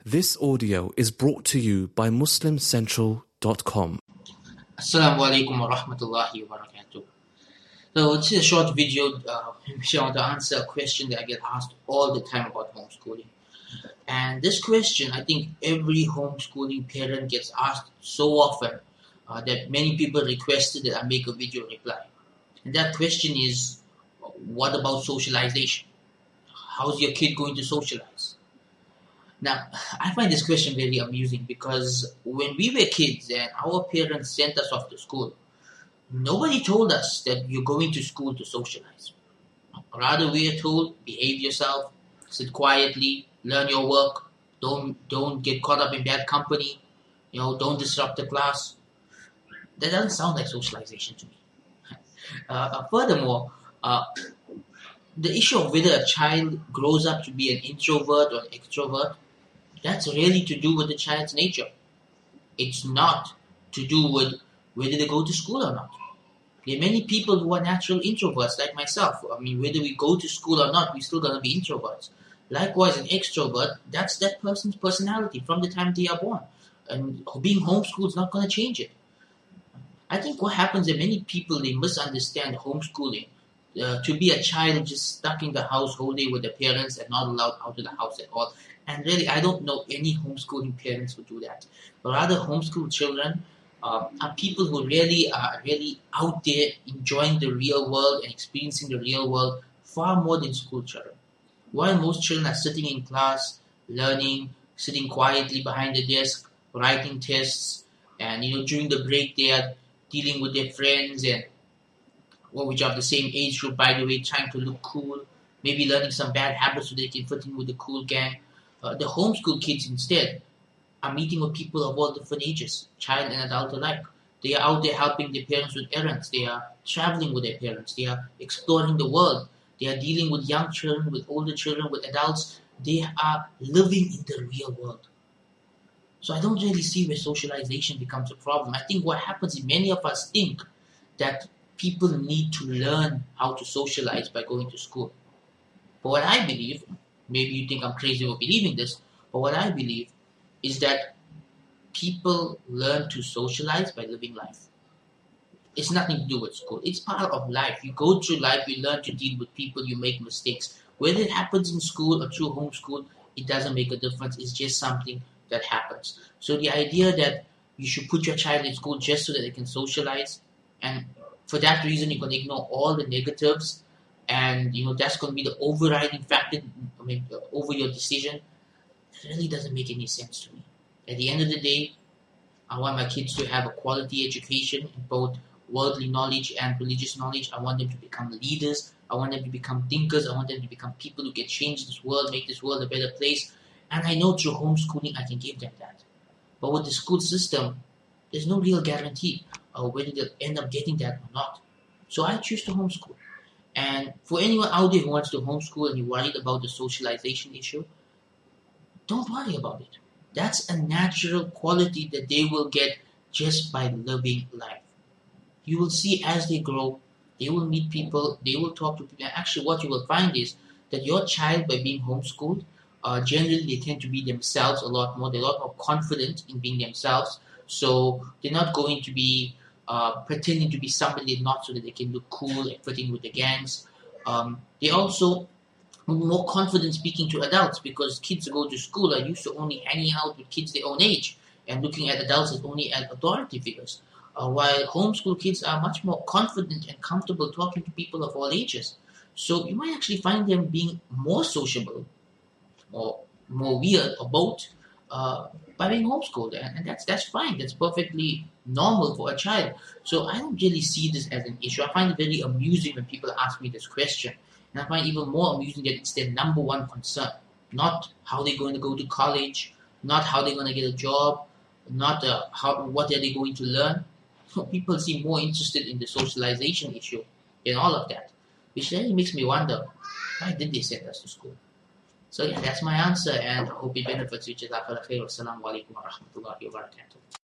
This audio is brought to you by MuslimCentral.com. Assalamu alaikum wa rahmatullahi wa barakatuh. So this is a short video which I want to answer a question that I get asked all the time about homeschooling. And this question, I think every homeschooling parent gets asked so often that many people requested that I make a video reply. And that question is, what about socialization? How's your kid going to socialize? Now, I find this question very amusing because when we were kids and our parents sent us off to school, nobody told us that you're going to school to socialize. Rather, we are told, behave yourself, sit quietly, learn your work, don't get caught up in bad company, don't disrupt the class. That doesn't sound like socialization to me. Furthermore, the issue of whether a child grows up to be an introvert or an extrovert, that's really to do with the child's nature. It's not to do with whether they go to school or not. There are many people who are natural introverts like myself. I mean, whether we go to school or not, we're still going to be introverts. Likewise, an extrovert, that's that person's personality from the time they are born. And being homeschooled is not going to change it. I think what happens is many people, they misunderstand homeschooling to be a child just stuck in the house whole day with their parents and not allowed out of the house at all. And really, I don't know any homeschooling parents who do that. But rather, homeschool children are people who really are out there enjoying the real world and experiencing the real world far more than school children. While most children are sitting in class, learning, sitting quietly behind the desk, writing tests, and during the break they are dealing with their friends and which are of the same age group, by the way, trying to look cool, maybe learning some bad habits so they can fit in with the cool gang. The homeschool kids instead are meeting with people of all different ages, child and adult alike. They are out there helping their parents with errands. They are traveling with their parents. They are exploring the world. They are dealing with young children, with older children, with adults. They are living in the real world. So I don't really see where socialization becomes a problem. I think what happens is many of us think that people need to learn how to socialize by going to school. But what I believe, maybe you think I'm crazy for believing this, but what I believe is that people learn to socialize by living life. It's nothing to do with school. It's part of life. You go through life, you learn to deal with people, you make mistakes. Whether it happens in school or through homeschool, it doesn't make a difference. It's just something that happens. So the idea that you should put your child in school just so that they can socialize, and for that reason you're going to ignore all the negatives, and that's going to be the overriding factor over your decision, it really doesn't make any sense to me. At the end of the day, I want my kids to have a quality education in both worldly knowledge and religious knowledge. I want them to become leaders. I want them to become thinkers. I want them to become people who can change this world, make this world a better place. And I know through homeschooling I can give them that. But with the school system, there's no real guarantee of whether they'll end up getting that or not. So I choose to homeschool. And for anyone out there who wants to homeschool and you're worried about the socialization issue, don't worry about it. That's a natural quality that they will get just by living life. You will see as they grow, they will meet people, they will talk to people. And actually what you will find is that your child, by being homeschooled, generally they tend to be themselves a lot more. They're a lot more confident in being themselves. So they're not going to be pretending to be somebody they're not so that they can look cool and fit in with the gangs. They also more confident speaking to adults because kids who go to school are used to only hanging out with kids their own age and looking at adults as only as authority figures. While homeschool kids are much more confident and comfortable talking to people of all ages. So you might actually find them being more sociable or more weird or both by being homeschooled. And that's fine. That's perfectly normal for a child. So I don't really see this as an issue. I find it very amusing when people ask me this question. And I find it even more amusing that it's their number one concern. Not how they're going to go to college, not how they're going to get a job, not what are they going to learn. People seem more interested in the socialization issue than all of that. Which really makes me wonder, why did they send us to school? So yeah, that's my answer, and I hope it benefits you. Jazakallah khair. Wassalamu alaikum wa rahmatullahi wa barakatuh.